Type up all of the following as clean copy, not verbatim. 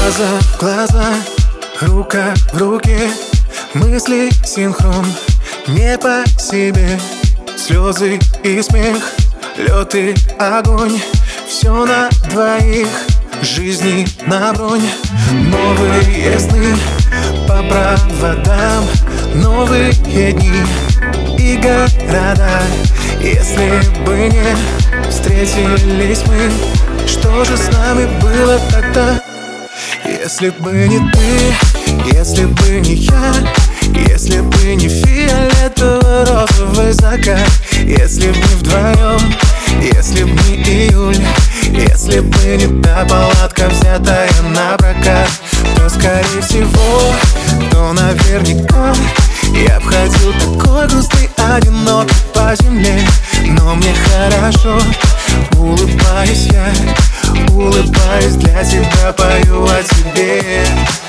Глаза в глаза, рука в руке, мысли синхрон, не по себе. Слезы и смех, лед и огонь, все на двоих, жизни на бронь. Новые сны по проводам, новые дни и города. Если бы не встретились мы, что же с нами было тогда? Если бы не ты, если бы не я, если бы не фиолетово-розовый закат, если бы не вдвоем, если бы не июль, если бы не та палатка, взятая на прокат, то скорее всего, то наверняка я б ходил такой грустный, одинокий по земле. Но мне хорошо, улыбаюсь я, улыбаюсь для тебя, пою о тебе.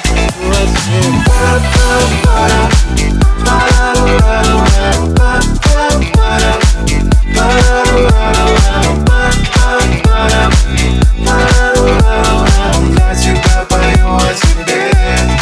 Для тебя пою о тебе.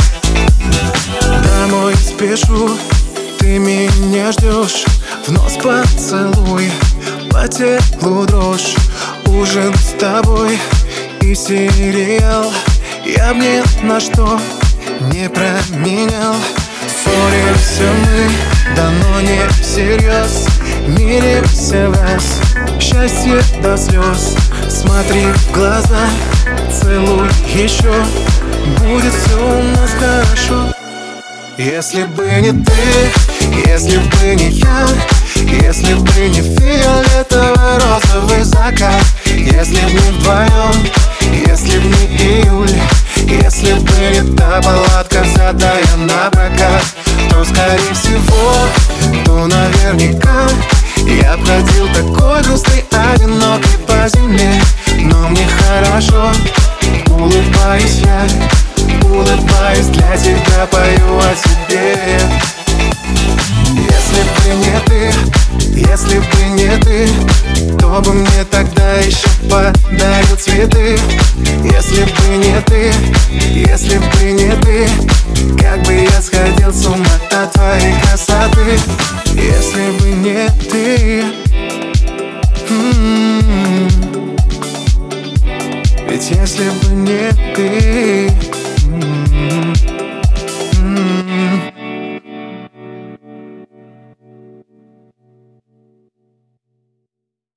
Домой спешу, ты меня ждешь, в нос поцелуй, по телу дрожь, ужин с тобой и сериал я б ни на что не променял. Ссоримся мы, да но не всерьез, миримся в раз, счастье до слез. Смотри в глаза, целуй еще, будет все у нас хорошо. Если бы не ты, если бы не я, если бы не фиолетово-розовый закат, если бы не вдвоем, если бы не июль, если бы не та палатка, взятая на прокат, то скорее всего, то наверняка я б ходил такой грустный, одинокий по земле. Но мне хорошо, улыбаюсь я, улыбаюсь для тебя, пою о тебе. Если бы не ты, если бы не ты, кто бы мне тогда еще подарил цветы? Если бы не ты, если бы не ты, как бы я сходил с ума от твоей красоты. Если бы не ты, ведь если бы не ты.